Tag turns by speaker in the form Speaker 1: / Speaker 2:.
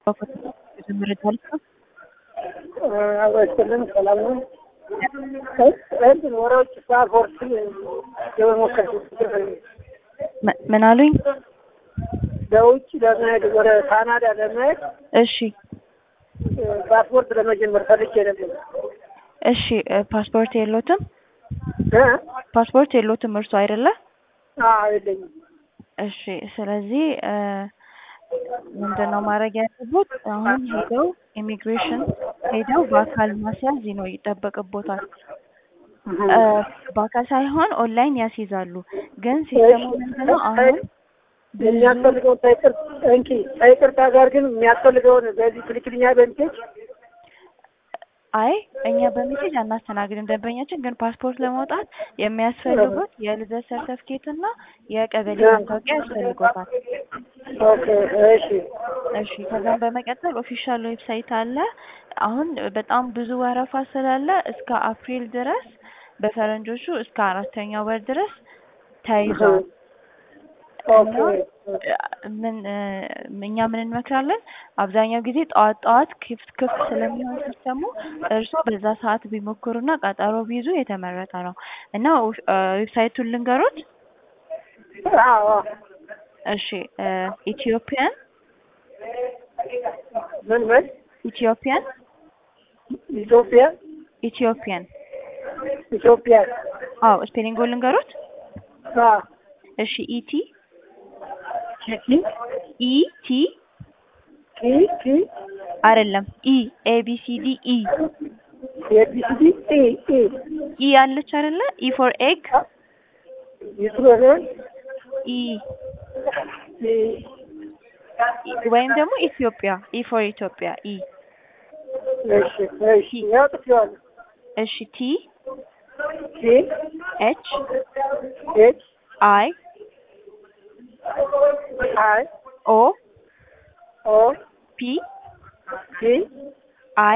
Speaker 1: አወስተን ሰላም ነው። ወራዎች ፓስፖርት የሞከረ
Speaker 2: ምን አሉኝ?
Speaker 1: ለውጭ ለመሄድ ወደ ካናዳ ለመሄድ
Speaker 2: እሺ
Speaker 1: ፓስፖርት ለመጀመር ፈልጌ ነበር።
Speaker 2: እሺ ፓስፖርት የለዎትም? ፓስፖርት የለዎትም እርሱ አይደለ?
Speaker 1: የለኝም።
Speaker 2: እሺ ስለዚህ ምንድነው ማድረግ ያለቦት? አሁን ሄደው ኢሚግሬሽን ሄደው በአካል ማስያዝ ነው ይጠበቅቦታል። በአካል ሳይሆን ኦንላይን ያስይዛሉ። ግን ሲስተሙ ምንድነው አሁን
Speaker 1: የሚያስፈልገው ሳይቅርታ ጋር ግን የሚያስፈልገውን በዚህ ክሊክልኛ በሚሴጅ
Speaker 2: አይ እኛ በሚሴጅ አናስተናግድም ደንበኛችን። ግን ፓስፖርት ለማውጣት የሚያስፈልጉት የልደት ሰርተፍኬት እና የቀበሌ መታወቂያ ያስፈልጎታል።
Speaker 1: ኦኬ
Speaker 2: እሺ ከዛም በመቀጠል ኦፊሻል ዌብሳይት አለ። አሁን በጣም ብዙ ወረፋ ስላለ እስከ አፕሪል ድረስ በፈረንጆቹ እስከ 4ኛው ወር ድረስ ተይዟል። እኛ ምን እንመክራለን? አብዛኛው ጊዜ ጠዋት ክፍት ስለሚሆን ሲስተሙ እርሶ በዛ ሰዓት ቢሞክሩና ቀጠሮ ቢይዙ የተመረጠ ነው። እና ዌብሳይቱን ልንገሮት? እሺ ኢትዮጵያን አዎ ስፔሊንጉን ልንገሮት? እሺ ኢቲ አይደለም ኤቢሲዲ አለች አይደለ? ኢ ፎር ኤግ ወይም ደግሞ ኢትዮጵያ ኢ ፎር ኢትዮጵያ እሺ ቲ ኤች አይ ኦ ፒ